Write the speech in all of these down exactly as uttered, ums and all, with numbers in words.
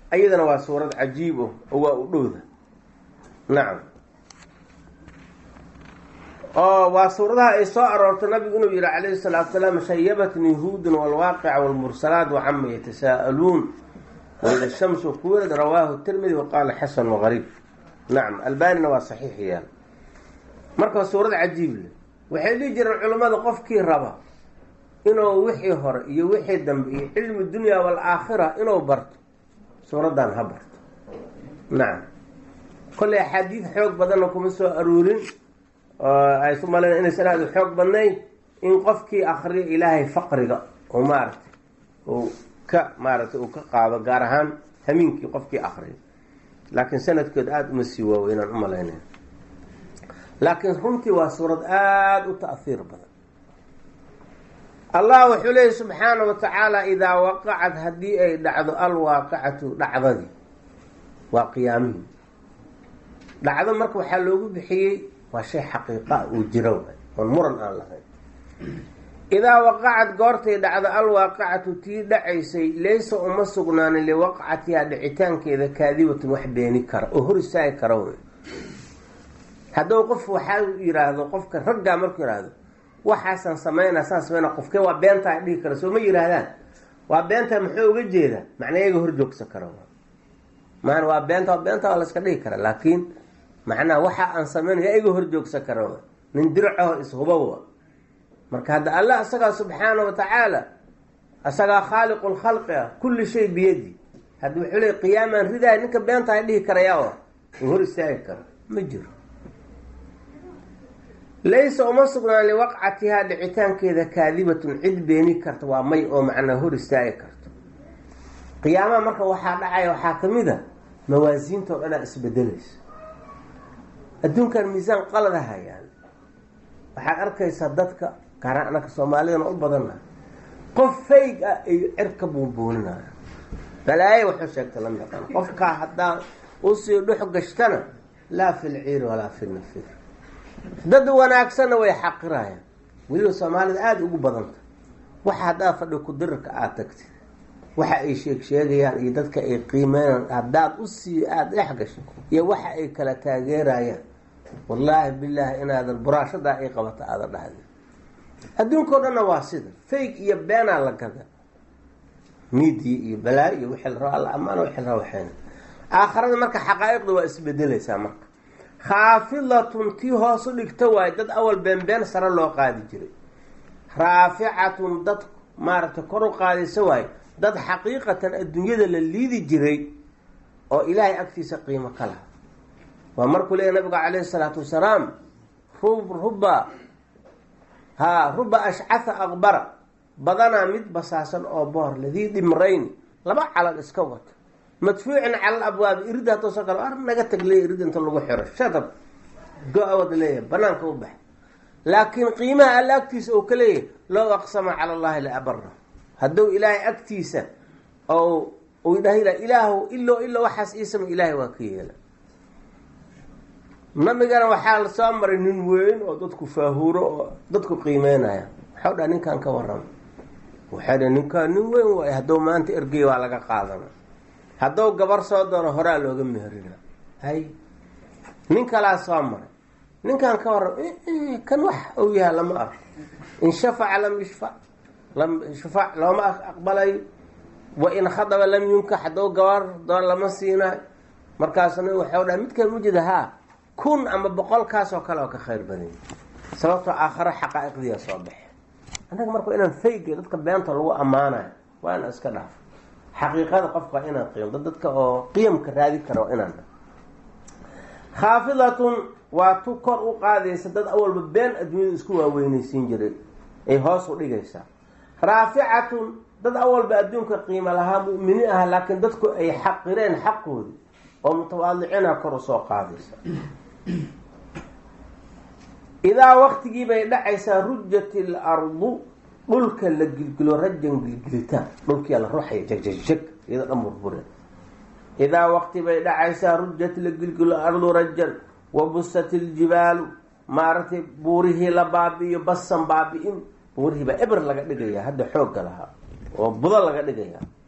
ayadana waa suurad cajiib oh oo waa u dhowda. nacam oo waa suuradaha ay soo aroortay nabigu inuu yihi calayhi salaatu wasalaam shayabatni huudun walwaaqica walmursalaat wacama yatasaa'aluun waida shamsu kuwirad rawaahu tirmidi waqaala xasan wagariib. nacam albanina waa saxiix yaal. marka suurad cajiib leh. waxay dhihi jireen culammada qofkii raba inuu wixii hore iyo wixii dambe iyo cilmi dunya waalaakhira inuu barto suuraddan ha barto. nacam kolley axaadiid xoog badanna kuma soo aruurin oo ay isu malayn inaysan aada u xoog badnayn in qofkii akriyo ilaahay faqriga oo maaragtay uu ka maaragtay uu ka qaado gaar ahaan hamiinkii qofkii akriyo. laakiin sanadkood aada uma sii waaweynaan u malaynayn. laakiin runtii waa suurad aada u ta'hiir badan. allah wuxuu leeyahy subxaana wa tacaala idaa waqacad haddii ay dhacdo alwaaqicatu dhacdadii waa qiyaamihii. dhacdo marka waxaa loogu bixiyey waa shay xaqiiqa uu jiro waay oon muran aan lahayn. idaa waqacad goortay dhacdo alwaaqicatu tii dhacaysay laysa uma sugnaanin liwaqcatihaa dhicitaankeeda kaadibatun wax beeni kara oo hor istaagi kara wey. hadduu qof waxaa yidhaahdo qofka raggaa markuu yidhaahdo waxaasaan sameynaa saan sameynaa qofkee waa beentaa dhihi kara soo ma yidhaahdaan waa beentaa muxuu uga jeedaa macnaa iyaga hor joogsan kara maana waa beenta waa beenta waa la iska dhihi kara laakiin macnaha waxa aan sameynaya iyaga hor joogsan kara nin diracaho ishubawa. marka hadda allah isagaa subxaana wa tacaala isagaa khaaliqu lkhalqi ah kulli shay biyadi. hadda wuxuu leey qiyaamaan ridaaya ninka beentaa dhihi karaya uu hor istaagi karo ma jiro. laysa uma sugnaan liwaqcatihaa dhicitaankeeda kaadibatun cid beeni karta waa may oo macnaa hor istaagi karto. qiyaamaha marka waxaa dhacaya waxaa kamid a mawaasiinta oo dhanaa isbedelaysa. adduunkan miisaan qalada hayaan waxaad arkaysaa dadka gaara anaka soomaalidana u badana qof fayg ah ay cirka buunbuuninaya balaaye wuxuu sheegta lama yaqaan. qofkaa haddaa usii dhux gashtana laa fi lciiri walaa fi nafir. dad wanaagsanna way xaqirayaan weliba soomaalida aada ugu badanta. waxa haddaad fadhi ku dirirka aada tagtid waxa ay sheeg sheegayaan iyo dadka ay qiimeynaan haddaad usii aada dhex gasho iyo waxa ay kala taageerayaan wallaahi bilaahi inaadan buraashadaa ay qabato aada dhahdi. adduunkao dhanna waa sida fayg iyo beenaa la gada miidiya iyo balaayo iyo wixii la raba alla ammaano wixii la raba waxayna. aakharada marka xaqaa'iqda waa isbedelaysaa. marka khaafidatun tii hoos u dhigta waayo dad awal beenbeen sare loo qaadi jiray. raaficatun dad maaragtay kor u qaadaysa waayo dad xaqiiqatan adduunyada la liidi jiray oo ilaahay agtiisa qiimo ka laha. waa markuu leeyahy nabiga calayhi salaatu wasalaam ruba haa ruba ashcatha aqbara badanaa mid basaasan oo boor ladii dhimrayni laba calal iska wata madfuucin cala alabwaabi irid haddoo soo kale ar naga tag leeya irid inta lagu xiro shatab go-awad leeyahay banaanka u bax. laakiin qiimaha alla agtiisa oo ka leeyahay low aqsama cala allahi la abara. hadduu ilaahay agtiisa oo uu idhaahila ilaahu ilo ilo waxaas iisama ilaahay waa ka yeela. nabigana waxaa la soo maray nin weyn oo dadku faahuuro oo dadku qiimeynaya. waxau dhaha ninkaan ka warrama waxay dha ninkaan nin weyn waay hadduu maanta ergey waa laga qaadana hadduu gabar soo doono horaa looga meherina. hay nin kalaa soo maray ninkaan ka warrama kan wax uu yaha lama arko in shafaca lam yushfac lam shufac looma aqbalayo wa in khadaba lam yunkax hadduu gabar doon lama siinayo. markaasna waxau dhaha midkaan mujida haa kun ama boqolkaas oo kale oo ka khayr badanya sababtoo aakhare xaqaa'iqdiia soo baxe. annaga marka inaan fayga dadka beenta lagu ammaanayo waa inaan iska dhaafo. xaqiiqada qofka inaan qiimdo dadka oo qiyamka raadi kara waa inaan. khaafidatun waa tu kor u qaadaysa dad awalba been adduunyada isku waaweynaysiin jiray ay hoos u dhigaysaa. raaficatun dad awalba adduunka qiimo lahaa mu'miniin ah laakiin dadku ay xaqireen xaqoodi oo mutawaadicina kor u soo qaadaysa. idaa waqtigii bay dhacaysaa rujat il ardu dhulka la gilgilo rajan gilgilitaan dhulkiyaa la ruxaya jegjeg iyadoo dhan burbure. idaa waqti bay dhacaysaa rujat la gilgilo ardu rajan wabusat iljibaalu maaragtay buurihii la baabi'iyo basan baabi'in buurihii baa eber laga dhigaya hadda xoogga lahaa oo budo laga dhigaya.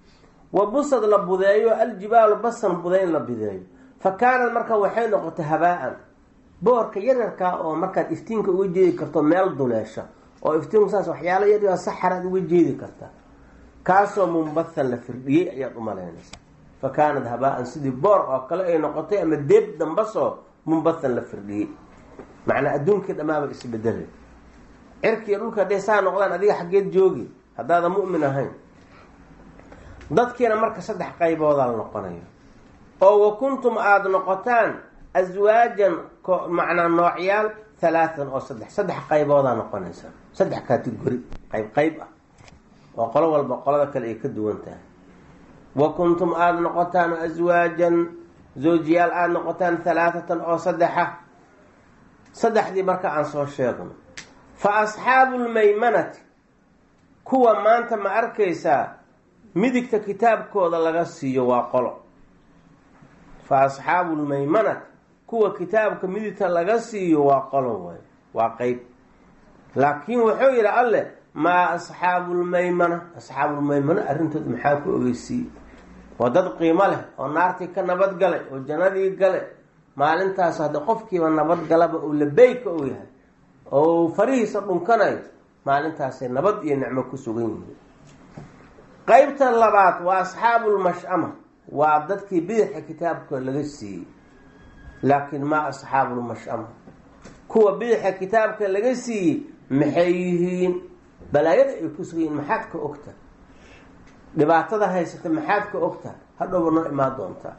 wabusad la budeeyo aljibaalu basan budayn la bideeyo fa kaanad marka waxay noqotay habaa-an boorka yaryarkaa oo markaad iftiinka uga jeedi karto meel duleesha oo iftiinku saas waxyaala yaryar saxaraad uga jeedi karta kaasoo munbathan la firdhiyey ayaad u malaynaysa fa kaanad habaa-an sidii boor oo kale ay noqotay ama deeb dambasoo munbathan la firdhiyey macnaa adduunkii dhammaaba isbedelay cirkiiyo dhulka hadday saa noqdaan adiga xaggeed joogi haddaada mu'min ahayn dadkiina marka saddex qayboodaa la noqonayo oo wa kuntum aada noqotaan aswaajan macnaa noocyaal halaatan oo saddex saddex qayboodaa noqonaysa saddex kategori qayb qayb ah oo qolo walba qolada kale ay ka duwan tahay wa kuntum aada noqotaan aswaajan zawjiyaal aada noqotaan halaatatan oo saddexa saddexdii marka aan soo sheegno fa asxaabu lmaymanati kuwa maanta ma arkaysaa midigta kitaabkooda laga siiyo waa qolo fa asxaabu lmaymanati kuwa kitaabka midigta laga siiyo waa qolo waay waa qeyb laakiin wuxuu yidhi alleh maa asxaabulmaymana asxaabulmaymana arrintooda maxaa ku ogeysiiyey waa dad qiimo leh oo naartii ka nabad galay oo jannadii gale maalintaas hadda qofkiiba nabad galaba uu labeyka u yahay oo farihiisa dhunkanayo maalintaasay nabad iyo nicmo ku sugan yihiin qeybta labaad waa asxaabulmashama waa dadkii bidixa kitaabkooda laga siiyey laakiin maa asxaabulmashama kuwa bidixa kitaabka laga siiyey maxay yihiin balaayada ay ku sugan yihiin maxaad ka ogta dhibaatada haysata maxaad ka ogta hadhowba noo imaan doontaa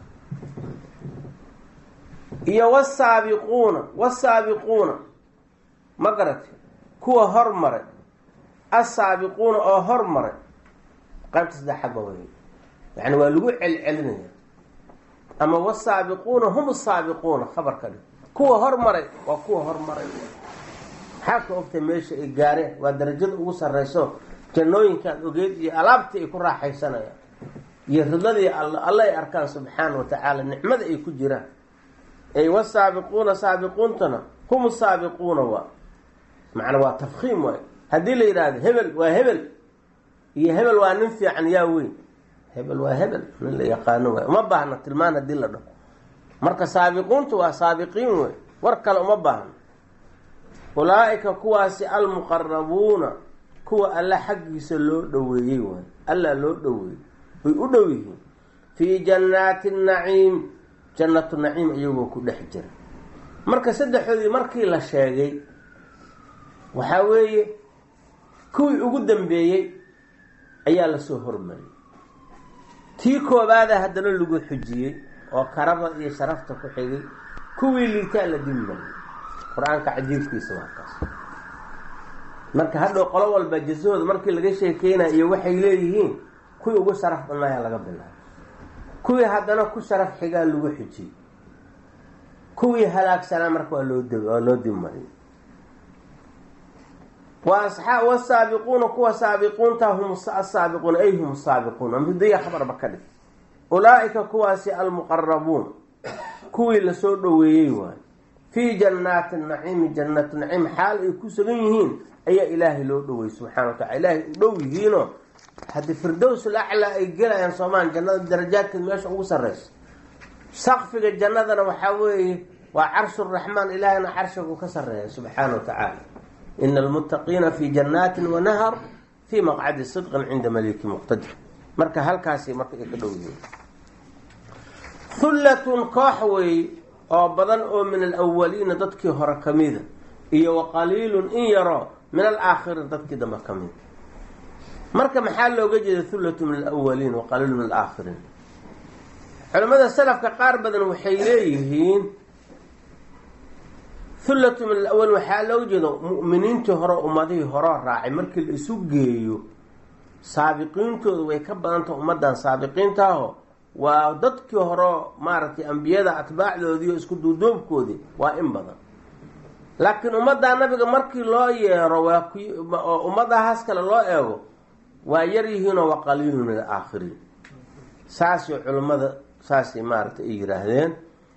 iyo wasaabiquuna wasaabiquuna ma garati kuwa hormaray asaabiquuna oo hormaray qaybta saddexaadba wey yani waa lagu celcelinaya ama wasaabiquuna hum asaabiquuna khabarka dhig kuwa hormaray waa kuwa hormaray maxaa ka ogtay meesha ay gaareen waa darajada ugu sarreyso jannooyinkaad ogeed iyo alaabtii ay ku raaxaysanayaan iyo ridladii alla ay arkaan subxaana wa tacaala nicmada ay ku jiraan ay wasaabiquuna saabiquuntana hum saabiquuna waa macnaa waa tafkiim waay haddii la yidhaahdo hebel waa hebel iyo hebel waa nin fiican yaa weyn hebel waa hebel nin la yaqaano waay uma baahna tilmaan haddii la dhaho marka saabiquuntu waa saabiqiin wey war kale uma baahno ulaa-ika kuwaasi almuqarabuuna kuwa alla xaggiisa loo dhoweeyey waay alla loo dhoweeyey way u dhow yihiin fii jannaati naciim jannatu naciim iyagoo ku dhex jira marka saddexdoodii markii la sheegay waxaa weeye kuwii ugu dambeeyey ayaa lasoo hormariyey tii koobaada haddana lagu xujiyey oo karaba iyo sharafta ku xigay kuwii liitaa la dimmariyey qur-aanka cajiibkiisa waa kaas marka hadhow qolo walba jasahooda markii laga sheekeynayo iyo waxay leeyihiin kuwii ugu sharaf badnaayaa laga bilaabay kuwii haddana ku sharaf xigaa lagu xujiyey kuwii halaagsanaa marka waa loo waa loo dimmariyey waa wasaabiquuna kuwa saabiquunta hum asaabiquuna ay hum saabiquun amdaya khabarba ka dhig ulaa-ika kuwaasi almuqarabuun kuwii lasoo dhoweeyey waayo fii jannaati naciimi jannatu naciim xaal ay ku sugan yihiin ayaa ilaahay loo dhoweeyey subxana wa tacala ilaahay u dhow yihiinoo haddii firdows laclaa ay gelayaan soomaan jannada darajaadkeed meesha ugu sarreyso saqfiga jannadana waxaa weeye waa carshu raxmaan ilaahayna carshigu ka sarreeya subxaana wa tacaala ina almuttaqiina fii jannaatin wanahar fii maqcadi sidqin cinda maliki muqtadir marka halkaasi marka ay ka dhow yihiin hullatun koox weey oo badan oo min alawaliina dadkii hore ka mida iyo waqaliilun in yaro min alaakhiriin dadkii dambe ka mida marka maxaa looga jeeda hullatu min alawaliin waqaliilu min alaakhiriin culimmada salafka qaar badan waxay leeyihiin hullatu min alawaliin waxaa looga jeeda mu'miniintii hore ummadihii horeo raacay markii la isu geeyo saabiqiintooda way ka badantah ummaddan saabiqiintaaho waa dadkii horeo maaragtay ambiyada atbaacdoodiiyo isku duuduubkoodii waa in badan laakiin ummaddaa nabiga markii loo yeero waa ku oo ummadahaas kale loo eego waa yar yihiinoo waa qaliilun min alaakhiriin saasay culimmada saasay maaragtay ay yidhaahdeen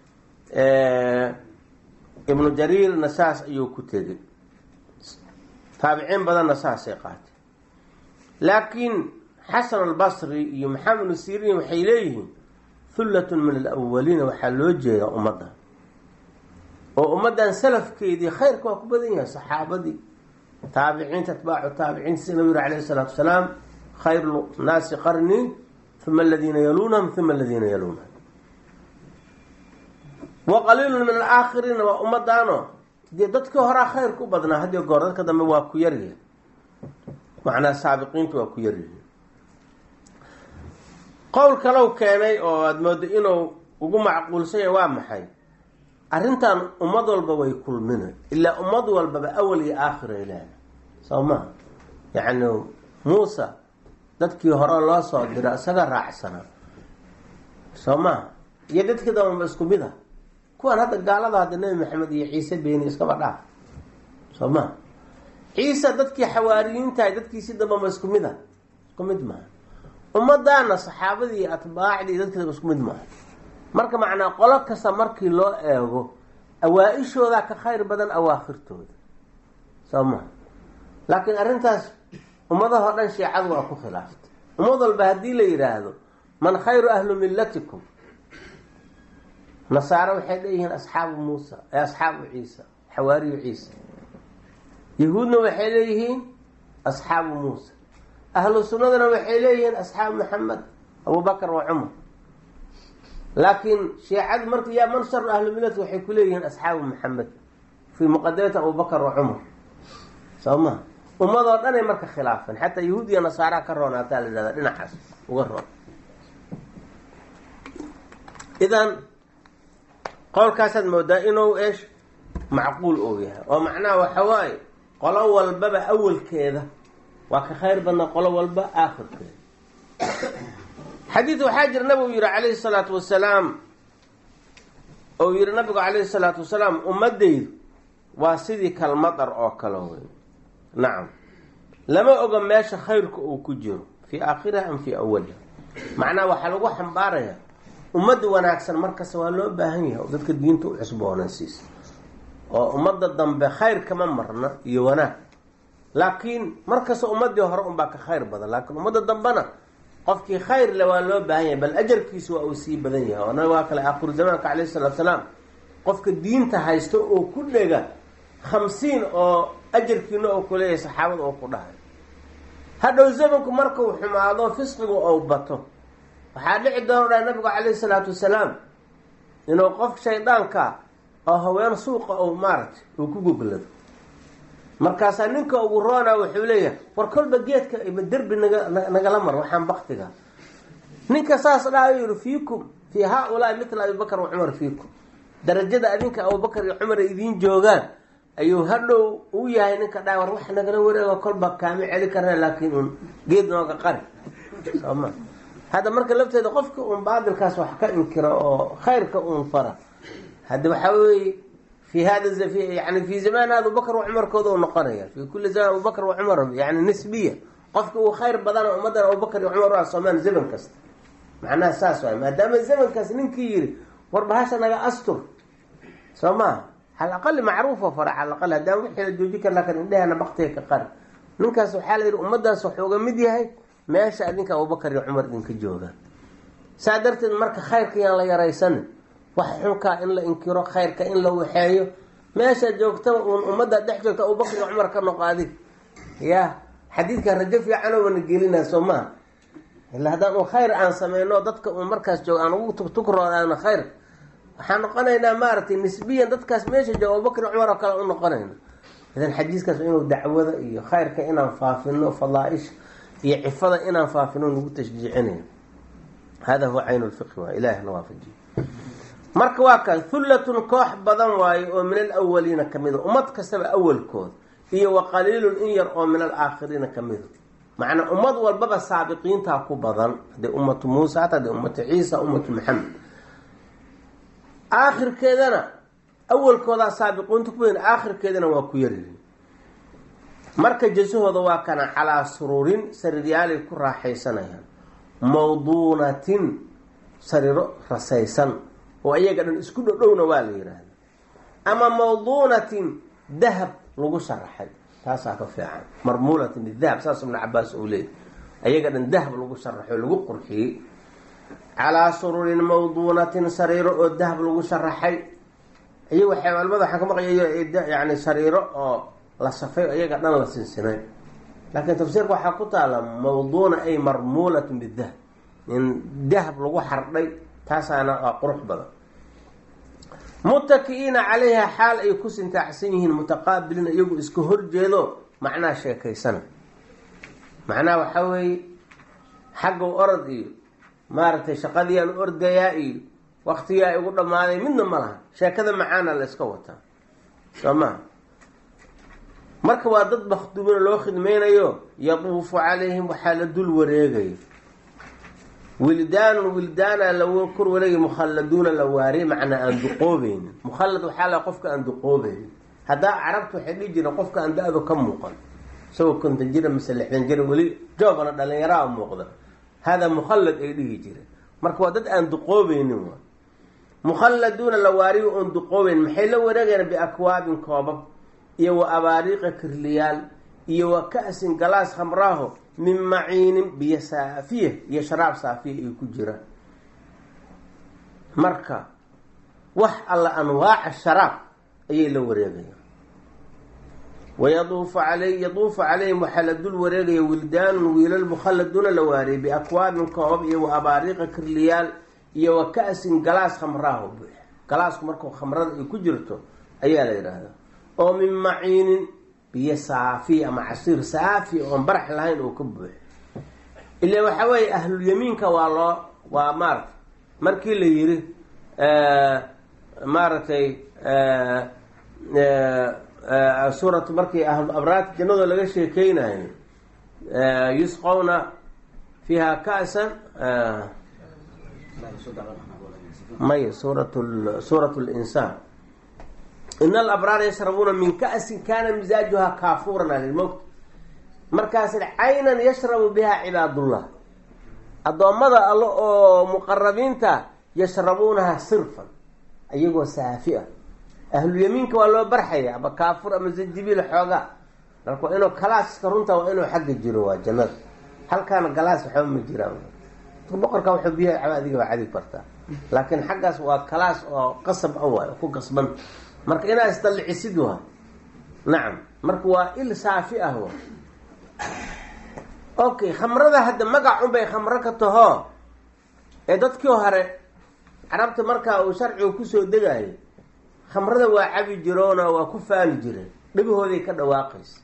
ibnu jariirna saas ayuu ku tegey taabiciin badanna saasay qaatay laakiin xasan albasri iyo maxamed nasiiriin waxay leeyihiin hullatun min alawaliina waxaa loo jeedaa ummadda oo ummaddan salafkeedii khayrka waa ku badan yahay saxaabadii taabiciinta atbaacu taabiciinta sida nabigu yiri calayhi salaatu wasalaam khayru naasi qarni uma aladiina yaluunahum uma aladiina yaluunahum wa qaliilun min alaakhiriina waa ummadaano dee dadkii horaa khayr ku badnaa haddii goor dadka dambe waa ku yaryihin macnaa saabiqiintu waa ku yaryihin qowl kalow keenay oo aada moodo inuu ugu macquulsanya waa maxay arrintan ummad walba way kulmina ilaa ummad walbaba awal iyo aakhira ilaah soo maha yacni muusa dadkii hore loo soo dira isaga raacsanaa soo maha iyo dadkii dambaba isku mid ah kuwaan hadda gaalada hadda nebi maxamed iyo ciise beeni iskaba dhaaf soo maha ciise dadkii xawaariyiintahay dadkiisi dambaba isku mid ah isku mid maaha ummadaana saxaabadii iyo atbaacdii dadkiisa isku mid maaha marka macnaa qolo kasta markii loo eego awaa-ishoodaa ka khayr badan awaakhirtooda soo maha laakiin arrintaas ummadahoo dhan shiicadu waa ku khilaaftay ummad walba haddii la yidhaahdo man khayru ahlu millatikum nasaare waxay leeyihiin asxaabu muusa ee asxaabu ciisa xawaariyu ciisa yahuudna waxay leeyihiin asxaabu muusa ahlu sunnadana waxay leeyihiin asxaabu maxamed abubakar wa cumar laakiin shiicadu marka yaa man sharu ahlu millati waxay ku leeyihiin asxaabu maxamed fii muqadamati abubakar wa cumar soo maha ummadoo dhanay marka khilaafeen xataa yahuud iyo nasaaraha ka roonaataa la yihahda dhinacaas uga roon idan qowlkaasaad moodaa inuu eesh macquul ou yahay oo macnaha waxa waaye qolo walbaba awalkeeda waa ka khayr badnaa qolo walba aakhirkeeda xadiid waxaa jira nabigu yihi calayhi salaatu wasalaam ou yihi nabigu calayhi salaatu wasalaam ummadaydu waa sidii kalmadar oo kale wey nacam lama oga meesha khayrka uu ku jiro fii aakhiriha am fii awaliha macnaha waxaa lagu xambaarayaa ummadda wanaagsan markasta waa loo baahan yahay oo dadka diinta u cusboonaysiisa oo ummadda dambe khayr kama marna iyo wanaag laakiin markasta ummadii hore unbaa ka khayr badan laakiin ummadda dambena qofkii khayr le waa loo baahan yahay bal ajarkiisu waa uu sii badan yahay ona waa kale aakhiru zamaanka calayhi salaatu salaam qofka diinta haysto oo ku dhega khamsiin oo ajarkiina oo ku leeyahay saxaabada oo ku dhahay hadhow zamanku markuu xumaado fisqigu ou bato waxaa dhici doona dhahay nabigu calayhi salaatu wasalaam inuu qof shaydaanka oo haween suuqa ou maaragtay uu ku goglado markaasaa ninka ugu roona wuxuu leeyahay war kolba geedka ima derbi naga nagala mar waxaan baktiga ninka saas dhahayo yihi fiikum fii haa-ulaahi mitla abibakar wa cumar fiikum darajada adinka abubakar iyo cumar idiin joogaan ayuu hadhow u yahay ninka dhahay war wax nagala wareego kolba kaama celi karna laakiin un geed nooga qari sooma hadda marka lafteeda qofka uun baadilkaas wax ka inkiro oo khayrka uun fara hadda waxaa weeye في هذا يعني في زمان أبو بكر وعمر كذا ونقرية في كل زمان أبو بكر وعمر يعني نسبية قفك وخير بدل ومدر أبو بكر وعمر رأس ومان زمن كست معناه أساس ما دام الزمن كست ننكير وربهاش أنا أستر سما على الأقل معروفة فرع على الأقل دام وحي الجوجيك لكن عندها أنا بقتيك قرن ننكس حال ومدر صحوجة مدي هاي ما يشاء ذيك أبو بكر وعمر ذيك جوجا سادرت المركة خير كيان الله يريسن wax xunka in la inkiro khayrka in la waxeeyo meesha joogta uun ummadda dhex joogta Abu Bakr iyo Umar ka noqaadi ya xadiidka rajo fiican oo nagelinaa Soomaa ila hadaan oo khayr aan sameeyno dadka uu markaas joog aan ugu tugtugroodaan khayr waxaan noqonaynaa maartay nisbiyan dadkaas meesha joog Abu Bakr iyo Umar kala u noqonayna idan xadiiskaas inuu dacwada iyo khayrka inaan faafino fadaa'ish iyo cifada inaan faafino ugu tashjiicinayo hada huwa aynu fiqh wa ilaahi nawaafaji marka waa kan hullatun koox badan waayo oo min alawaliina ka mid ummad kastaba awalkood iyo wa qaliilun in yar oo min alaakhiriina ka mid macna ummad walbaba saabiqiinta ku badan de ummatu Muusa ta de ummatu Ciisa ummatu Muhammad aakhirkeedana awalkooda saabiqiintu ku weyn aakhirkeedana waa ku yaryihiin marka jasahooda waa kana calaa sururin sariyaali ku raaxaysanayaan mawduunatin sariro rasaysan oo ayaga dhan isku dhowna waa la yiraahdaa ama mawduunatin dahab lagu sharaxay taas ah ka fiican marmuulatin bidahab saas ibn Abbas uu leeyahay ayaga dhan dahab lagu sharaxo lagu qurxiyey calaa sururin mawduunatin sariiro oo dahab lagu sharaxay. iyaga waxay culamada waxaan ka maqlay yani sariiro oo la safay iyaga dhan la sinsinay, laakiin tafsiirka waxaa ku taala mawduuna ay marmuulatun bidahab, in dahab lagu xardhay, taasaana waa qurux badan. mutaki'iina calayha xaal ay ku sintaacsan yihiin mutaqaabiliina iyagu iska horjeedo macnaha sheekaysana. macnaha waxaa weeye xagga orod iyo maaragtay shaqadiyaan ordayaa iyo waktigaa igu dhammaaday midna ma laha, sheekada macaana la iska wataa soo maha. marka waa dad makhduumina loo khidmaynayo, yaduufu calayhim waxaa la dul wareegaya wildaanun wildaana la kor wareegay mukhalladuuna la waariye, macnaa aan duqoobeynin. mukhallad waxaa la qofka aan duqoobeynin. haddaa carabtu waxay dhihi jireen qofka aan da-do ka muuqan, isagoo konton jira mise lixdan jira weli joogana dhalinyaraa muuqda, hada mukhallad ay dhihi jireen. marka waa dad aan duqoobeynin. waa mukhalladuuna la waariyo oon duqoobeyn. maxay la wareegayaan? biakwaabin koobab iyo wa abaariiqa kirliyaal iyo wa ka-sin galaas khamraaho min maciinin biyo saafiya iyo sharaab saafiya ay ku jiraan. marka wax alla anwaaca sharaab ayay la wareegayaan. wayaduufu alay yaduufu calayhim waxaa la dul wareegaya wildaanun wiilal mukhalladuuna la waariyay biakwaabin koobab iyo wa abaariiqa kirliyaal iyo wa ka-sin galaas khamraaho buux. galaasku markuu khamrada ay ku jirto ayaa la yidhaahdaa. oo min maciinin biyo saafi ama casiir saafi oon barax lahayn oo ka buuxo. ilaa waxaa weeye ahlulyamiinka waa loo waa maaragtay markii la yiri maaragtay suuratu markii abraarta jannadoo laga sheekeynayo yusqawna fiiha ka'san may suurat suurat linsaan in alabraara yashrabuuna min ka'sin kaana misaajuhaa kaafuuran alilmowt. markaas caynan yashrabu bihaa cibaadullah, addoommada allo oo muqarabiinta yashrabuunaha sirfan iyagoo saafi ah. ahlulyamiinka waa loo barxaya ama kaafur ama zanjibiil xoogaa. marka waa inuu kalaaska runta waa inuu xagga jiro, waa jannada. halkaana galaas waxba ma jiraan. boqorka wuxuu biyaha caba adiga waa cadi kartaa, laakiin xaggaas waa kalaas oo qasab a waay ku qasban. marka inaa isdallicisid waa nacam. marka waa il saafi ah wa okay. khamrada hadda magacun bay khamro ka taho ee dadkii hore carabta markaa uu sharcigu kusoo degayo khamrada waa cabi jiroona waa ku faani jireen, dhibahooday ka dhawaaqaysa.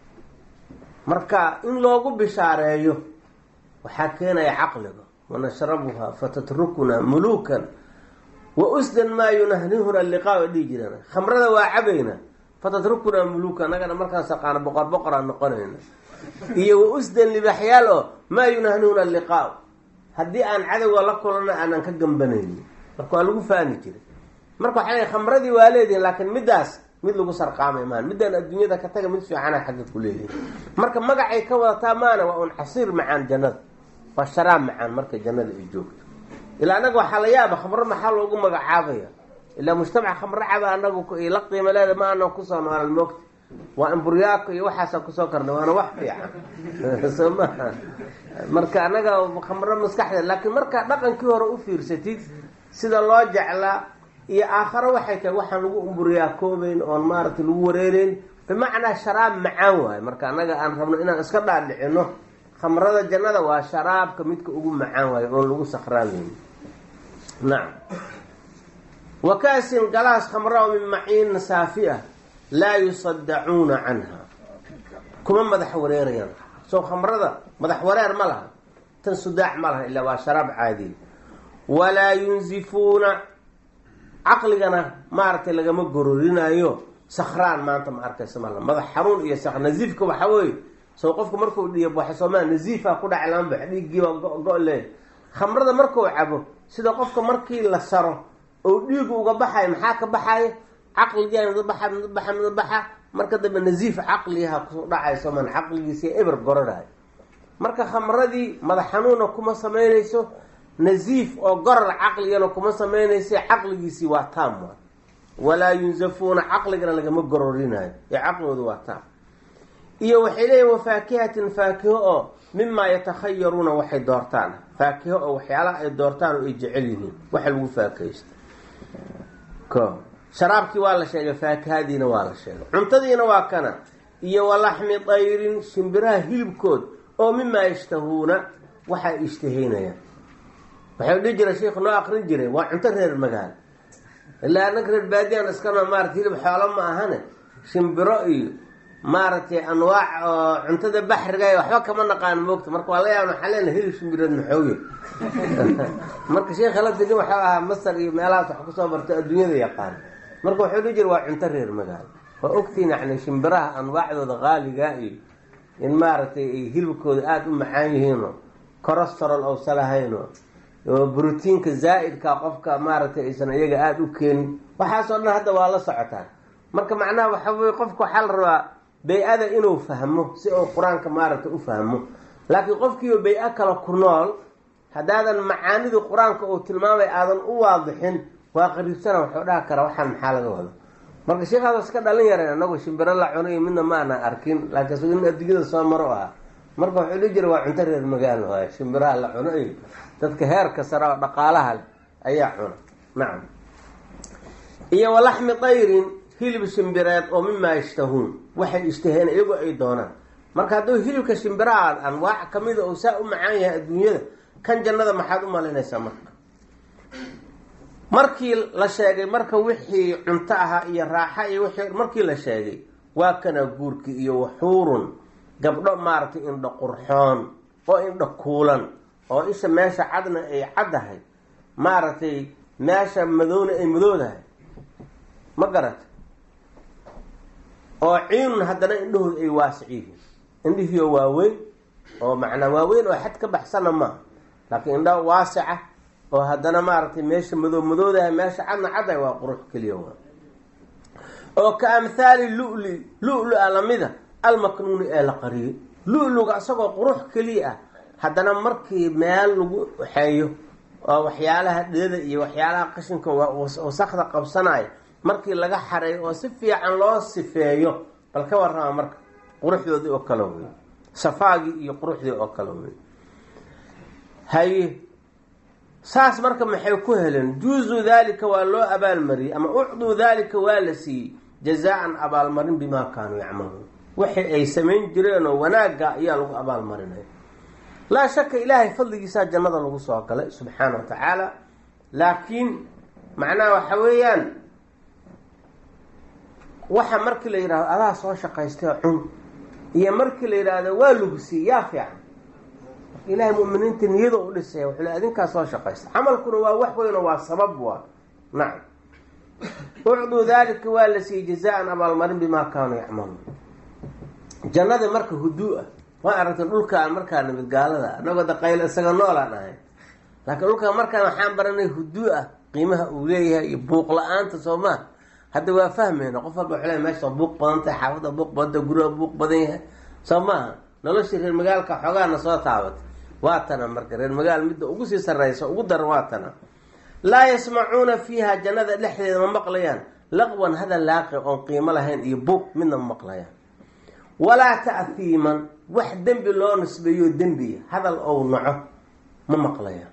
marka in loogu bishaareeyo waxaa keenaya caqliga. wanashrabuhaa fatatrukunaa muluukan wa usdan maa yunahnihuna liqaa dhihi jireen. khamrada waa cabayna fatatrukunaa muluuka, annagana markaas aqaana boqor boqor aan noqonayna. iyo wa usdan libaxyaal oo maa yunahnihuna liqaa, haddii aan cadowga la kulana aanan ka gambanayni. marka waa lagu faani jiray. marka waxaa leeyahay khamradii waa leedihin, laakiin middaas mid lagu sarqaamay maan. middaan adduunyada ka taga mid fiicana xagga ku leeyihin. marka magacay ka wadataa maana waa un casiir macaan jannada, waa sharaab macaan marka jannada ay joogto. ilaa anaga waxaa la yaaba khamro maxaa loogu magacaabaya? ilaa mujtamaca khamro caba anagu la qiimo leeda ma ana kusoo noolal moogta. waa imburyaako iyo waxaasa kusoo karna, waana wax fiican soo maha. marka anaga khamro maskaxda, laakiin markaa dhaqankii hore u fiirsatid sida loo jeclaa iyo aakharo waxay tahay waxaan lagu umburyaakoobeen oon maaragtay lagu wareereyn, bimacnaa sharaab macaan waayo. marka anaga aan rabno inaan iska dhaadhicino khamrada jannada waa sharaabka midka ugu macaan waayo oon lagu sakraameyn. nacam. wa kaasin galaas khamraa min maciin saafi ah laa yusaddacuuna canha, kuma madax wareerayaan. soo khamrada madax wareer ma laha, tan sudaac ma laha, ilaa waa sharaab caadiy. walaa yunzifuuna, caqligana maaragtay lagama gororinayo. sakraan maanta ma arkaysa mala madax xanuun iyo sak naziifka waxaa weeye soo qofku markuu dhiyo waxa soomaa naziifa ku dhacay lama bax dhiiggii waa go-go le. khamrada markuu cabo sida qofka markii la saro oo dhiigu uga baxayo maxaa ka baxayo? caqligiina baxa baxa baxa marka dambe naziif caqliha ku dhacay soomaa caqligiisa eber goranayo. marka khamradii madax xanuuna kuma sameynayso, naziif oo gorar caqligana kuma sameynayso, caqligiisii waa taam. walaa yunzafuuna, caqligana lagama gororinayo ee caqligoodu waa taam. iyo waxay leeyihin wafaakihatin faakiho oo mimaa yatakhayaruuna waxay doortaan, faakiho oo waxyaalaha ay doortaan oo ay jecel yihiin waxa lagu faakahaysta. ko sharaabkii waa la sheegay, faakihadiina waa la sheegay, cuntadiina waa kana, iyo walaxmi dayrin shimbiraha hilibkood oo mimaa yashtahuuna waxay ishtahaynayaan. waxay dhihi jira sheikhu noo akrin jiray waa cunto reer magaalo, ilaa anag reer baadiyan iskana maarata hilib xoolo ma ahane shimbiro iyo maaragtay anwaac oo cuntada baxriga waxba kama naqaan moogta. marka waa la yaabna waxaa leena hilib shimbireed maxooye marka sheekha la degin waxau ahaa masar iyo meelahaas wax kusoo barto adduunyada yaqaan. marka waxuu dhihi jira waa cunto reer magaalo. waa ogtiin yani shimbiraha anwaacdooda qaaliga iyo in maaragtay ay hilibkooda aada u macaan yihiinoo corostarol ousa lahayno oo brotiinka zaa'idka qofka maaragtay aysan iyaga aada u keenin, waxaasoo dhan hadda waa la socotaan. marka macnaha waxa weye qofka waxaa la rabaa bay-ada inuu fahmo si uu qur-aanka maaragtay u fahmo. laakiin qofkiiba bay-a kale ku nool haddaadan macaanidii qur-aanka uu tilmaamay aadan u waadixin waa qariibsana waxuu dhaha karaa waxaan maxaa laga wado. marka sheekhaas iska dhalin yareen anagoo shimbiro la cuno iyo midna ma ana arkin, laakiin su in adduunyada soo maro ahaa. marka waxuu dhihi jira waa cunto reer magaalo waay, shimbiraha la cuno iyo dadka heerka sare oo dhaqaalaha ayaa cuna. nacam. iyo walaxmi dayrin hilib shimbireed oo mimaa yashtahuun waxay ishtaheen iyagoo ay doonaan. marka hadduu hilibka shimbiraha anwaac kamida uu saa u macaan yahay adduunyada, kan jannada maxaad u malaynaysaa? marka markii la sheegay marka wixii cunto ahaa iyo raaxa iyo wixii markii la sheegay, waa kana guurkii iyo waxuurun gabdho maaragtay indho qurxoon oo indho kuulan oo isha meesha cadna ay caddahay, maaragtay meesha madowna ay madoodahay, ma garata, oo ciinun haddana indhahooda ay waasic yihiin. indhihiioo waaweyn oo macnaa waaweyn oo xad ka baxsana maaha, laakiin indha waasica oo haddana maaragtay meesha madow madoodahay meesha cadna caddahay, waa qurux keliya waa. oo ka amhaali luli lu-lu-a lamida almaknuuni ee la qariyay. lu-luga isagoo qurux keliya ah haddana markii meel lagu xeeyo oo waxyaalaha dheeda iyo waxyaalaha qashinka wasakda qabsanaya markii laga xareeyo oo si fiican loo sifeeyo, bal ka warrama marka quruxdoodii oo kale wey, safaagii iyo quruxdii oo kale wey. haye saas marka maxay ku heleen? juuzu daalika waa loo abaalmariyey, ama ucduu daalika waa la siiyey jazaa-an abaalmarin bimaa kaanuu yacmaluun, waxay ay samayn jireen oo wanaagga ayaa lagu abaalmarinaya. laa shaka ilaahay fadligiisaa jannada lagu soo galay subxaana wa tacaala, laakiin macnaha waxa weeyaan waxa markii la yidhahdo adaa soo shaqaystay cun, iyo markii la yidhaahdo waa lagu siiyey yaa fiican. ilaahay mu'miniinta niyada u dhisaya wuxuu le adinkaa soo shaqaysta. camalkuna waa wax weyn oo waa sabab waa. nacam. ucduu daalika waa la siiyey jazaa-an abaalmarin bimaa kaanuu yacmaluun. jannada marka huduu-a waa aragtay dhulkaan markaa nimid gaalada anagoo daqaylo isaga noolaan ahay, laakiin dhulkaan markaan waxaan baranay huduu-a qiimaha uu leeyahay iyo buuq la-aanta soo maa. hadda waa fahmayna qof walba waxu le meesha buuq badan tahay, xaafada buuq badanta, guriga buuq badan yahay soo maaha. noloshii reer magaalka xoogaana soo taabatay waa tana. marka reer magaal midda ugu sii sarraysa ugu daran waa tana. laa yasmacuuna fiiha jannada dhexdeeda ma maqlayaan laqwan hadal laaqi oon qiimo lahayn iyo buuq midna ma maqlayaan. walaa ta'hiiman wax dembi loo nisbeeyo dembiya hadal ou naco ma maqlayaan.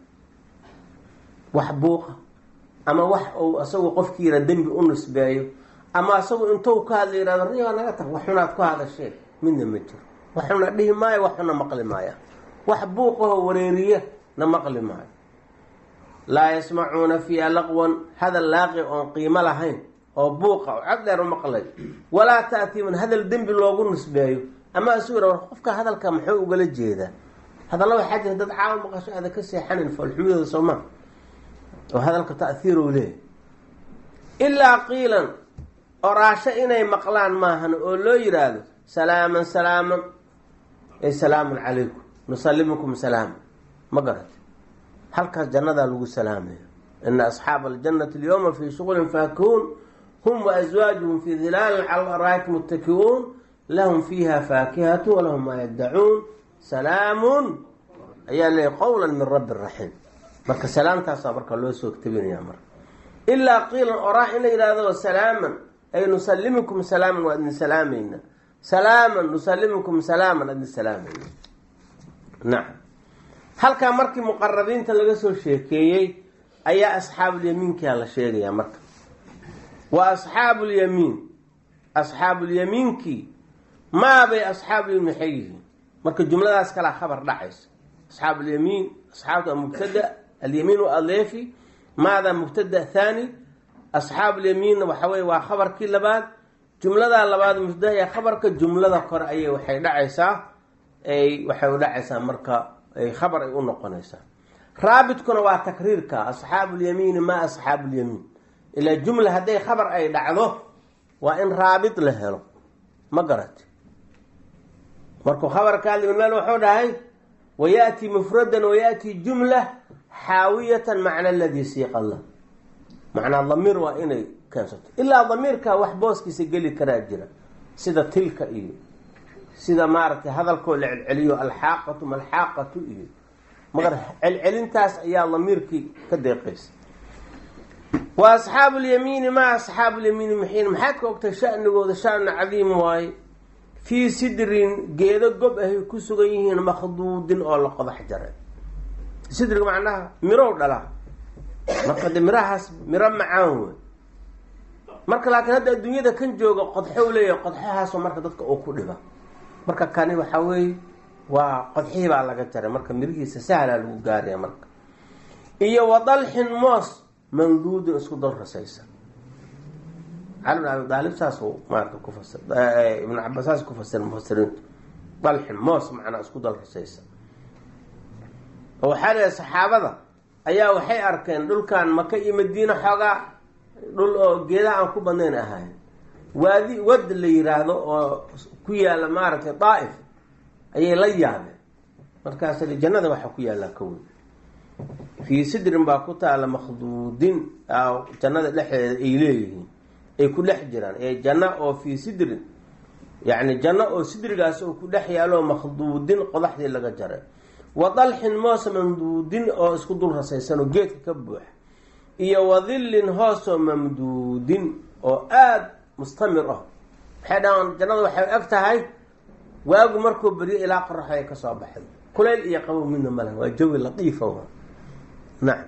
wax buuqa ama wax ou asagu qofkiina dembi u nisbeeyo, ama asagu intou ka hadla yihahdo riyaa naga tag waxunaad ku hadasheen, midna ma jiro. waxuna dhihi maayo, waxuna maqli maaya. wax buuqahoo wareeriya na maqli maayo. laa yasmacuuna fiiha laqwan hadal laaqi oon qiimo lahayn oo buuqa oo cod dheer u maqlay. walaa ta'tiiman hadal dembi loogu nisbeeyo, ama asu yara war qofka hadalka muxuu ugala jeedaa. hadalla waxaa jira dad caawa maqasho aada ka seexanin foolxumidooda sooma oo hadalka ta'hiir ou leeyahy. ilaa qiilan oraasho inay maqlaan maahan oo loo yidhaahdo salaaman salaaman ay salaamun calaykum nusalimukum salaama. ma garata halkaas jannadaa lagu salaamaya. ina asxaaba aljannati alyawma fii shuqulin faakihuun hum waaswaajuhum fii dilaalin cala al-araa'iki muttaki'uun lahum fiiha faakihatu walahum maa yaddacuun salaamun ayaa leeyahy qowlan min rabbi raxiim. marka salaamtaasaa marka loo soo tabinaya. marka ilaa qiilan oraa in la yidhaahdo salaaman ay nusalimukum salaaman waa idin salaamayna salaaman nusalimukum salaaman adin salaamay. nacam halkaa markii muqarabiinta laga soo sheekeeyey ayaa asxaabulyamiinkaa la sheegayaa marka. wa asxaabulyamiin asxaabulyamiinkii maabay asxaabulyamiin maxay yihiin marka jumladaas kalaa khabar dhacaysa. asxaabulyamiin asxaabta mubtada, alyamiin wa aleefi, maada mubtada thaani, asxaabulyamiinna waxa weye waa khabarkii labaad. jumladaa labaad mubtadaha khabarka, jumlada kore ayay waxay dhacaysaa ay waxay dhacaysaa marka ay khabar ay u noqonaysaa. raabidkuna waa takriirka asxaabulyamiini ma asxaabulyamiin. ilaa jumla hadday khabar ay dhacdo waa in raabid la helo, ma garati. markuu khabarka hadli meel wuxuu dhahay wayaأtii mufradan wayaأtii jumla xaawiyatan macna aladii siiqa lah. macnaa damiir waa inay keensato. ilaa damiirka wax booskiisa geli karaa jira sida tilka iyo sida maaragtay hadalkoo la celceliyo alxaaqatu malxaaqatu iyo magar celcelintaas ayaa damiirkii ka deeqaysa. wa asxaabu lyamiini ma asxaabu lyamiini maxiin maxaad ka ogtay shanigooda shana cadiim waaye. fii sidrin geedo gob ahay ku sugan yihiin makhduudin oo la qodax jaray. sidriga macnaha mirow dhalaa marka de mirahaas miro macaan wey. marka laakiin hadda adduunyada kan jooga qodxow leeyahay, qodxahaasoo marka dadka uu ku dhiba. marka kani waxaa weeye waa qodxihii baa laga jaray, marka mirihiisa sahlaa lagu gaaraya marka. iyo wadalxin moos manduudin isku dal rasaysan. cali bin abi daalib saasuu maarata ku fasir, ibn cabaas saas ku fasir mufasiriintu. dalxin moos macnaa isku dal rasaysan. oo waxaa leeyahay saxaabada ayaa waxay arkeen dhulkan maka iyo madiina xoogaa dhul oo geedaha aan ku badnayn ahayn, waadi wad la yiraahdo oo ku yaala maaragtay daa'if ayay la yaabeen. markaas jannada waxa ku yaala ka weyn fii sidrin baa ku taala makhduudin, jannada dhexdeeda ay leeyihiin ay ku dhex jiraan ee janno oo fii sidrin yacni janno oo sidrigaas oo ku dhex yaalo makhduudin qodaxdii laga jaray. wadalxin moos mamduudin oo isku dul rasaysan oo geedka ka buuxa. iyo wadillin hoosoo mamduudin oo aada mustamir ah. waxay dhahaan jannada waxay eg tahay waagu markuu beriyo ilaa qoraxda ay ka soo baxay, kulayl iyo qabow midna ma laha, waa jawi latiifa wa. nacam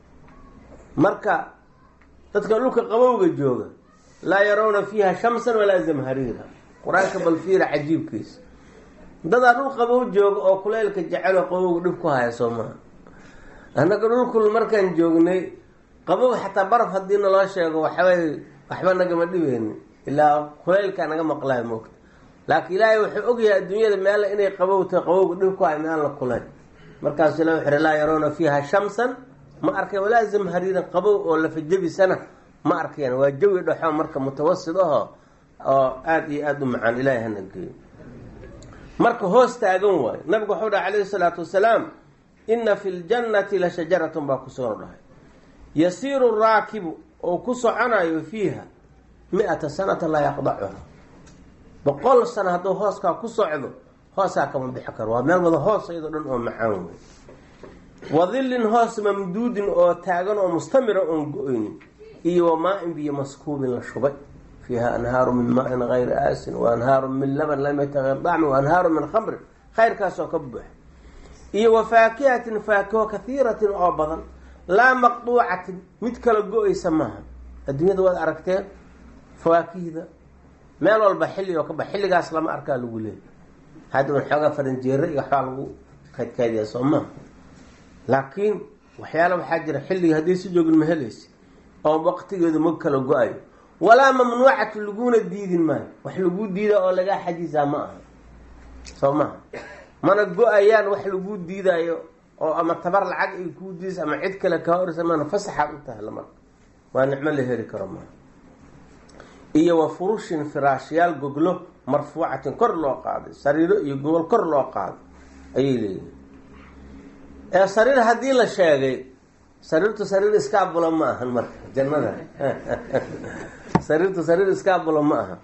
marka dadka dhulka qabowga jooga laa yarawna fiiha shamsan walaa zamhariira. qur-aanka bal fiira cajiibkiisa. dadaa dhul qabow jooga oo kulaylka jecelo qabowga dhib ku haya soo maha. annaga dhulkul markaan joognay qabow xataa baraf haddii naloo sheego waxaway waxba nagama dhibeyni, ilaa kulaylkaa naga maqlaay moogta. laakiin ilaahay wuxuu ogyahay adduunyada meela inay qabowta qabowga dhib ku haya meel la kulay. markaasu ila wuxu laa yarawna fiiha shamsan ma arkeen walaa zamhariiran, qabow oo lafajabisana ma arkeen. waa jawi dhexo marka mutawasid aho oo aada iyo aada u macaan. ilaahay hana geeyo marka hoos taagan waayo. nabigu wuxuu dhahay calayhi salaatu wasalaam ina fi ljannati la shajaratun baa ku sugan dhahay yasiiru raakibu oo ku soconayo fiiha mi-ata sanata laa yaqdacuha. boqol sano hadduu hooskaa ku socdo hoosaa kama bixi karo. waa meel wada hoos iyadoo dhan oo macaan wey. wadillin hoos mamduudin oo taagan oo mustamira oon go-oynin. iyo wamaa-in biyo maskuubin la shubay. fiiha anhaaru min maa-in gayri aasin wa anhaaru min laban lam yatagayar dacmi wa anhaaru min khamrin, khayrkaasoo ka buuxa. iyo wa faakihatin faakiho kahiiratin oo badan, laa maqduucatin mid kala go-aysa maaha. adduunyada waad aragteen fawaakihda meel walba xilli oo ka bax, xilligaas lama arkaa lagu leeyay. hadda un xoogaa faranjeera iyo waxbaa lagu kaydkaydiya soo maaha. laakiin waxyaala waxaa jira xilliga haddii si joogin ma helaysa oo waqtigeedu ma kala go-ayo. walaa mamnuucatu laguna diidin maayo, wax lagu diida oo lagaa xajisaa ma aha soo maha. mana go-ayaan wax lagu diidayo oo ama tabar lacag ay kuu diidaysa ama cid kale kaa horeysa maana fasaxaad u tahay lamarka. waa nicmo la heli karo maaha. iyo wa furushin firaashyaal goglo marfuucatin kor loo qaaday, sariiro iyo gogol kor loo qaaday ayay leeyihin. ee sariir haddii la sheegay, sariirtu sariir iskaabula ma ahan marka jannada. sariirtu sariir iskaabula ma aha.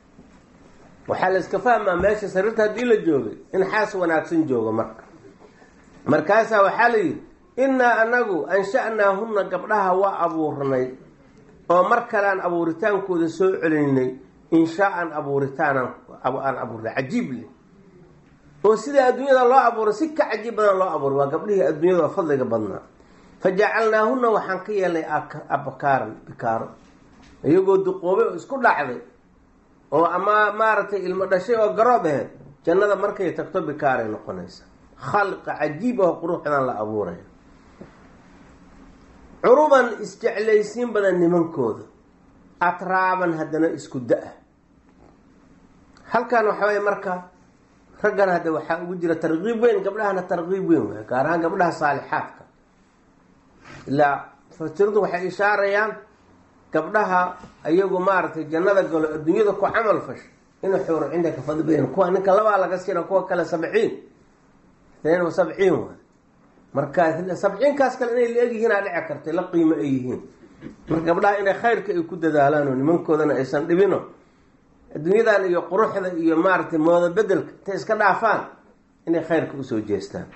waxaa la iska fahmaa meesha sariirta haddii la joogay in xaas wanaagsan joogo marka. markaasaa waxaa la yidhi innaa anagu ansha-naahunna gabdhaha waa abuurnay oo mar kalean abuuritaankooda soo celinay inshaa-an abuuritaanan aan abuurnay cajiib leh oo sida adduunyada loo abuuray si ka cajiib badan loo abuuray waa gabdhihii adduunyada oo fadliga badnaa fajacalnaahunna waxaan ka yeelnay abkaaran bikaaro iyagoo duqoobay oo isku dhacday oo ama maaragtay ilmo dhashay oo garoob aheyd jannada markay tagto bikaaray noqonaysa khalqa cajiib oo quruxdan la abuuray curuban isjeclaysiin badan nimankooda atraaban haddana isku da-a halkan waxa weye marka raggan hadda waxaa ugu jira tarkiib weyn gabdhahana tarkiib weyn waay gaar ahaan gabdhaha saalixaadka ilaa fasiradu waxay ishaarayaan gabdhaha ayagu maaragtay jannada galo adduunyada ku camal fasho inay xuuro cinda ka fadli badan kuwa ninka labaa laga siina kuwa kale sabciin itnain wa sabciin waay marka sabciinkaas kale inay la-eg yihiin aa dhici kartay la qiimo ay yihiin marka gabdhaha inay khayrka ay ku dadaalaan oo nimankoodana aysan dhibino adduunyadan iyo quruxda iyo maaragtay mooda bedelka intay iska dhaafaan inay khayrka usoo jeestaan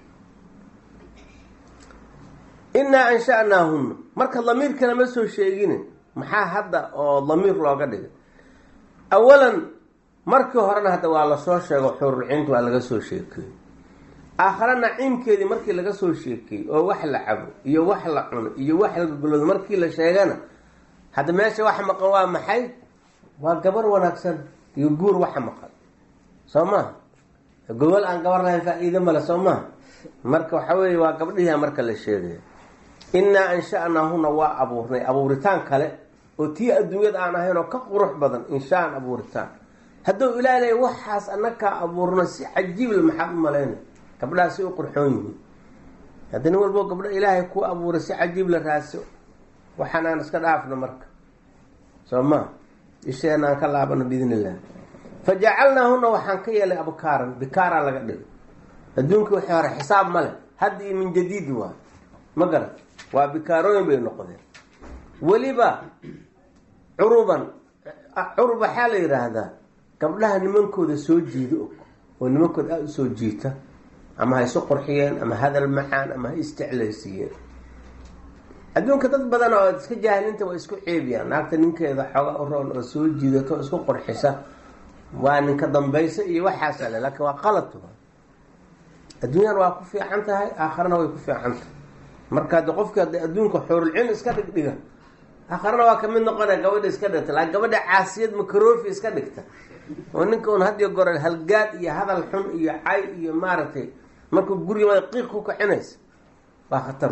innaa ansha'naahunna marka damiirkana ma soo sheeginin maxaa hadda oo damiir looga dhigay awalan markii horena hadda waa lasoo sheego xuurulciinta waa laga soo sheekeeyey aakhare naciimkeedii markii laga soo sheekeeyey oo wax la cabo iyo wax la cuno iyo wax la gogolado markii la sheegana hadda meesha wax maqan waa maxay waa gabar wanaagsan iyo guur waxa maqan soo maha gogol aan gabar lahayn faa-iido male soo maha marka waxa weeye waa gabdhihiia marka la sheegaya innaa ansha'naahunna waa abuurnay abuuritaan kale oo tii adduunyada aan ahayn oo ka qurux badan inshaan abuuritaan hadduu ilaah leeya waxaas annakaa abuurno si cajiible maxaad u malaynay gabdhaha si u qurxoon yihiin hadda nin walbo gabdho ilaahay ku abuuray si cajiib la raaso waxaan aan iska dhaafno marka soo maa isheena aan ka laabano biidn illah fajacalnaahunna waxaan ka yeelay abkaaran bikaaraa laga dhigay adduunka wixii hore xisaab ma leh hadda iyo min jadiid waa ma garan waa bikaarooyin bay noqdeen weliba curuban curub waxaa la yidhaahdaa gabdhaha nimankooda soo jiida og oo nimankooda aada usoo jiita ama ha isu qurxiyeen ama hadal macaan ama ha isjeclaysiiyeen adduunka dad badan oo iska jaahilinta waa isku ceebiyaan naagta ninkeeda xooga u roon oo soo jiidato isku qurxisa waa ninka dambaysa iyo waxaasa le laakiin waa qalad adduunyan waa ku fiican tahay aakharana way ku fiican tahay marka haddi qofki hadda adduunka xuurulcin iska dhigdhiga aakharana waa kamid noqonaya gabadha iska dhigta laakiin gabadha caasiyad makaroofi iska dhigta oo ninka un hadiyo gore halgaad iyo hadal xun iyo cay iyo maaragtay markuu guriga qiiq ku kacinaysa waa khatar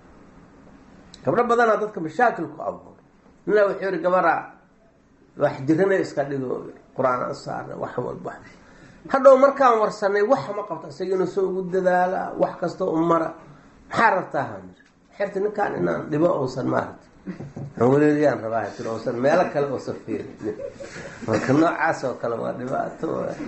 gabdho badanaa dadka mashaakil ku abuur nina wuxuu yihi gabara wax jirana iska dhigo qur-aan saarna wax walba hadhow markaan warsanay wax ma qabto isagana soo ugu dadaala wax kasta u mara maxaa rabtaa hamir xerta ninkaan inaan dhibo uusan maaragtay waleeliyaan rabaa tir uusan meelo kale uusan fiirin marka noocaas oo kale waa dhibaato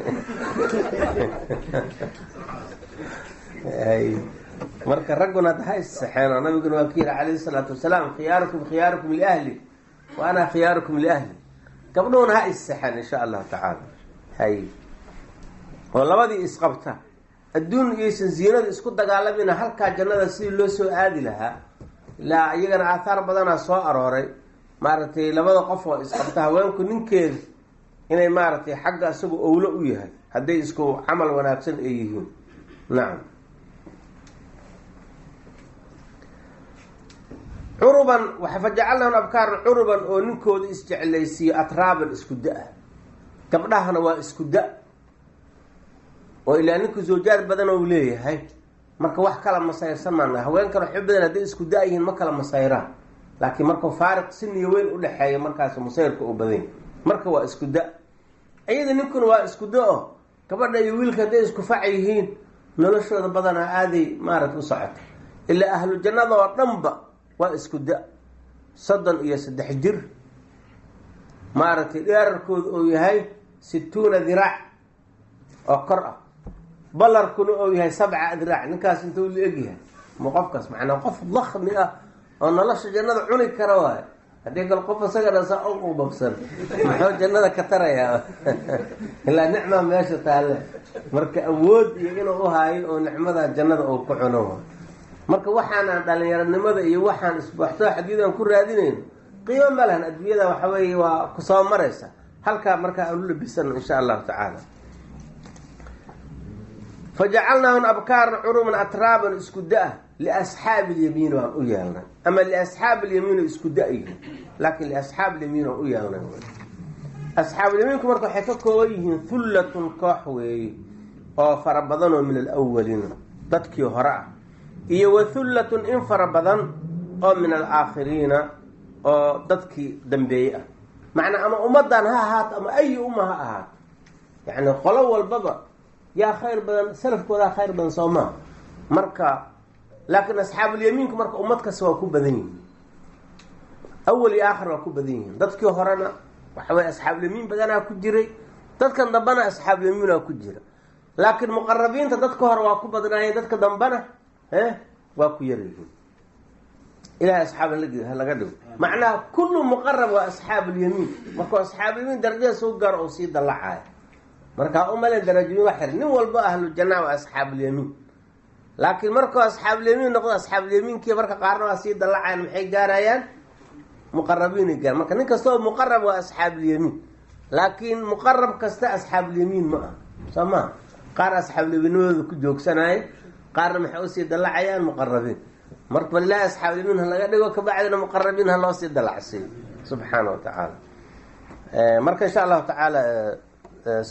marka ragguna ad ha issaxeeno nabiguna waa ka yiri calayhi salaatu wasalaam khiyaarukum khiyaarukum liahli wa ana khiyaarukum liahli gabdhuhuna ha issaxeen insha allahu tacaala hay oo labadii isqabta adduun iyaysan ziinada isku dagaalamina halkaa jannada sidii loo soo aadi lahaa ilaa iyagana aathaar badanaa soo arooray maaragtay labada qof oo isqabta haweenku ninkeeda inay maaragtay xagga isagu owlo u yahay hadday isku camal wanaagsan ay yihiin nacam curuban fajacalnahum abkaaran curuban oo ninkooda isjeclaysiiyo atraaban isku da-a gabdhahana waa isku da- oo ilaa ninku zawjaad badan ou leeyahay marka wax kala masayrsan maana haweenkana waxu badan hadday isku da-yihiin ma kala masayraan laakiin markuu faariq si niyo weyn udhexeeya markaas masayrka u badan marka waa isku da- iyada ninkuna waa isku da-o gabadha iyo wiilka hadday isku fac yihiin noloshooda badanaa aaday maaragta u socota ilaa ahlu jannada oo dhanba waa isku da- soddon iyo saddex jir maaragtay dheerarkooda oo yahay situuna diraac oo kor ah balarkuna oo yahay sabca adraac ninkaas intuu la egyahay ma qofkaas macnaa qof dakmi ah oo nolosha jannada cuni kara waayo haddii kale qof isaga dhasa u babsan muxuu jannada ka tarayaa ilaa nicmaa meesha taalle marka awood iyo inuu uhaayo oo nicmada jannada uu ku cuno marka waxaanaan dhalinyaronimada iyo waxaan isbaxtoo xadiidan ku raadinayno qiimo ma lahan adduunyada waxa weeye waa kusoo maraysa halkaa markaa aanu labisano insha allahu tacaala. fajacalnaahum abkaaran curuman atraaban isku da-a liasxaabi ilyamiin waan u yeelnay, ama liasxaabi ilyamiin oo isku da-yihiin, laakiin liasxaabi ilyamiin oo u yeelnay. asxaabulyamiinku marka waxay ka kooban yihiin hullatun koox weeye oo fara badan oo min alawaliina dadkii hore ah, iyo wa hullatun in fara badan oo min alaakhiriina oo dadkii dambeeye ah. macnaa ama ummadan ha ahaato ama ayi umma ha ahaato, yacni qolo walbaba yaa khayr badan, salafkoodaa khayr badan soo maa. marka laakiin asxaabulyamiinku marka ummad kasta waa ku badan yihiin, awal iyo aakhir waa ku badan yihiin. dadkii horena waxa weye asxaabulyamiin badanaa ku jiray, dadkan dambena asxaabulyamiinaa ku jira, laakiin muqarabiinta dadka hore waa ku badnaayeen, dadka dambena eh waa ku yaryihiin. ilahay asxaab laga dhigo, macnaha kullu muqarab waa asxaabulyamiin. markuu asxaabulyamiin darajada soo gaaro oo sii dallacaayo, markaa umale darajooyin waa xir, nin walba ahlu janna waa asxaabulyamiin. laakiin markuu asxaabulyamiin noqdo, asxaabulyamiinkii marka qaarna waa sii dallacayan, maxay gaarayaan? muqarabiinay gaar. marka nin kastoo muqarab waa asxaabulyamiin, laakiin muqarab kasta asxaabulyamiin ma ah, soo maa. qaar asxaabulyamiinnimadooda ku joogsanaayo, qaarna maxay usii dallacayaan muqarabiin. marka balilaahi asxaabulyamiin ha laga dhigo, kabacdina muqarabiin ha loo sii dallacsiiyo subxaana wa tacaala. marka insha allahu tacaala